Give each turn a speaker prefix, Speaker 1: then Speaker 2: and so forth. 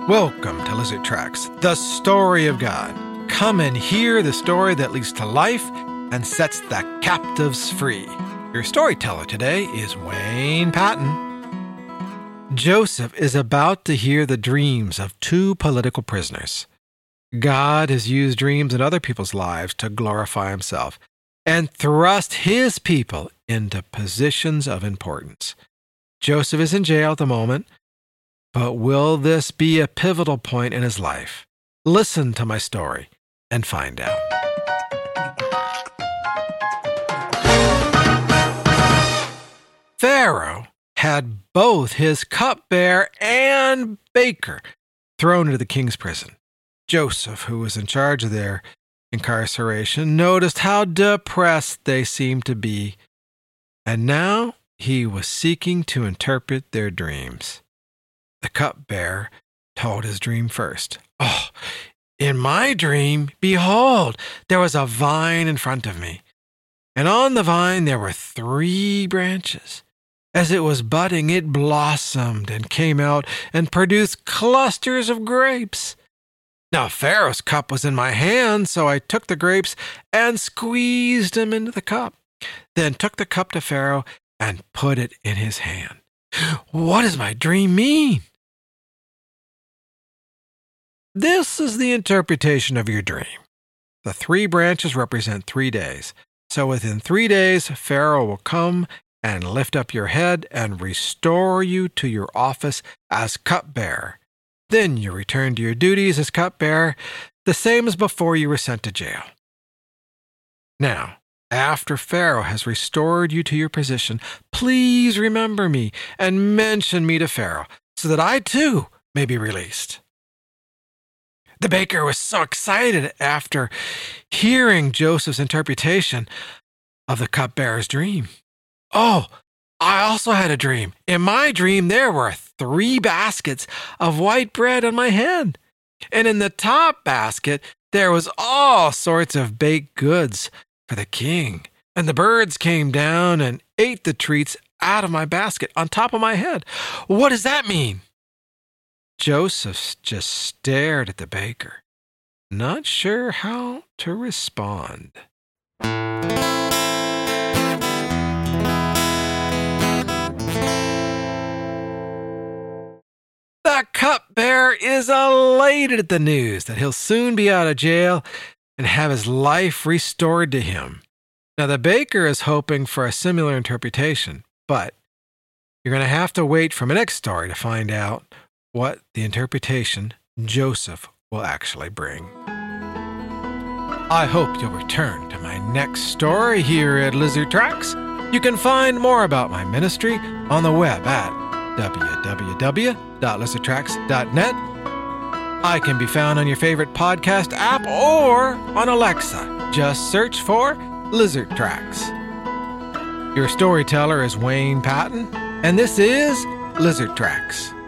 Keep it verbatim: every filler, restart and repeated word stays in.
Speaker 1: Welcome to Lizard Tracks, the story of God. Come and hear the story that leads to life and sets the captives free. Your storyteller today is Wayne Patton. Joseph is about to hear the dreams of two political prisoners. God has used dreams in other people's lives to glorify himself and thrust his people into positions of importance. Joseph is in jail at the moment, but will this be a pivotal point in his life? Listen to my story and find out. Pharaoh had both his cupbearer and baker thrown into the king's prison. Joseph, who was in charge of their incarceration, noticed how depressed they seemed to be, and now he was seeking to interpret their dreams. The cupbearer told his dream first. Oh, in my dream, behold, there was a vine in front of me, and on the vine there were three branches. As it was budding, it blossomed and came out and produced clusters of grapes. Now Pharaoh's cup was in my hand, so I took the grapes and squeezed them into the cup, then took the cup to Pharaoh and put it in his hand. What does my dream mean? This is the interpretation of your dream. The three branches represent three days. So within three days, Pharaoh will come and lift up your head and restore you to your office as cupbearer. Then you return to your duties as cupbearer, the same as before you were sent to jail. Now, after Pharaoh has restored you to your position, please remember me and mention me to Pharaoh, so that I too may be released. The baker was so excited after hearing Joseph's interpretation of the cupbearer's dream. Oh, I also had a dream. In my dream, there were three baskets of white bread on my head. And in the top basket, there was all sorts of baked goods for the king. And the birds came down and ate the treats out of my basket on top of my head. What does that mean? Joseph just stared at the baker, not sure how to respond. The cupbearer is elated at the news that he'll soon be out of jail and have his life restored to him. Now, the baker is hoping for a similar interpretation, but you're going to have to wait for my next story to find out what the interpretation Joseph will actually bring. I hope you'll return to my next story here at Lizard Tracks. You can find more about my ministry on the web at w w w dot lizard tracks dot net. I can be found on your favorite podcast app or on Alexa. Just search for Lizard Tracks. Your storyteller is Wayne Patton, and this is Lizard Tracks.